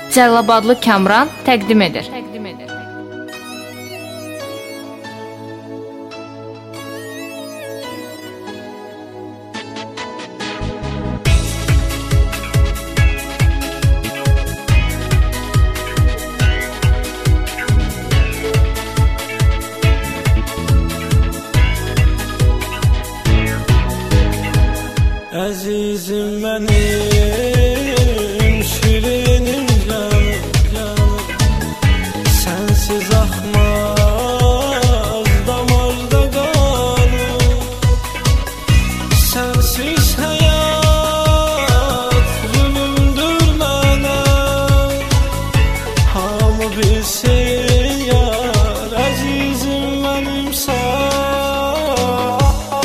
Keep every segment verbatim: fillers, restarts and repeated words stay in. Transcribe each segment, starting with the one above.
Cəlilabadlı Kamran təqdim edir. Əzizim mənim, şirinim canım, canım. Sənsiz axmaz damarda qanım. Sənsiz həyat zülümdür mənə. Hamı bilsin yar, əzizim mənim sən.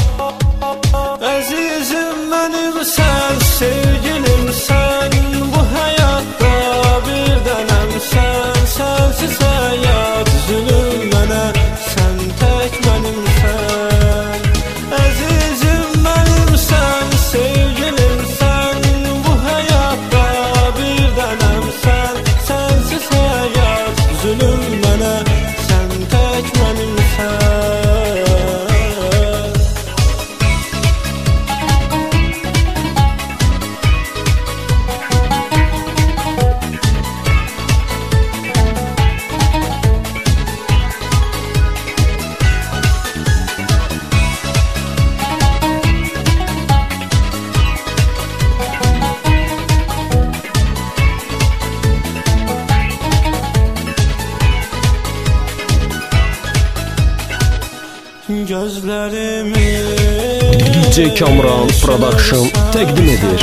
Əzizim mənim sən, sevgilim sən. Bu həyatda bir dənəm sən. Sənsiz həyat zülüm mənə, sən tək mənim sən. Əzizim mənim sən, sevgilim sən. Bu həyatda bir dənəm sən. Sənsiz həyat zülüm mənə, sən tək mənim sən. Gözlərimi D J Kamran Production təqdim edir.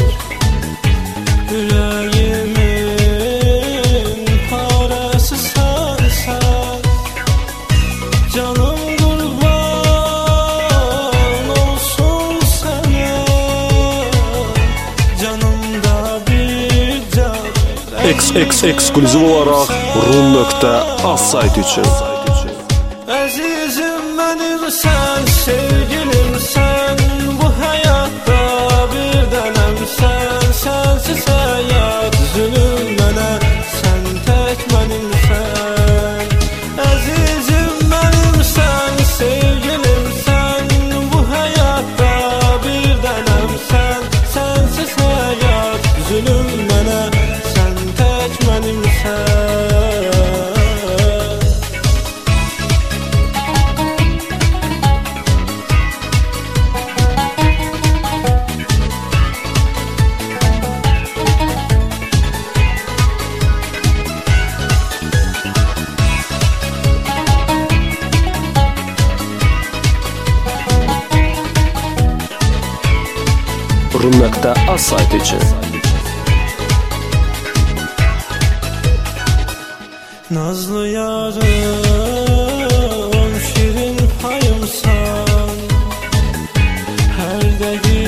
Ürəyimin parəsi sənsən. Canım qurban olsun sənə. Canımda bir can. X X ekskluziv olaraq rum nöqtə az sayt üçün. Əzizim mənim sən, sevgilim sən. Bu həyatda bir dənəm sən. Sənsiz həyat zülüm mənə, sən tək mənim sən. Əzizim mənim sən, sevgilim sən. Bu həyatda bir dənəm sən. Sənsiz həyat zülüm mənə, sən tək mənim sən. rum nöqtə az sayt üçün. Nazlı yarım, şirin payımsan. Hər dəqiq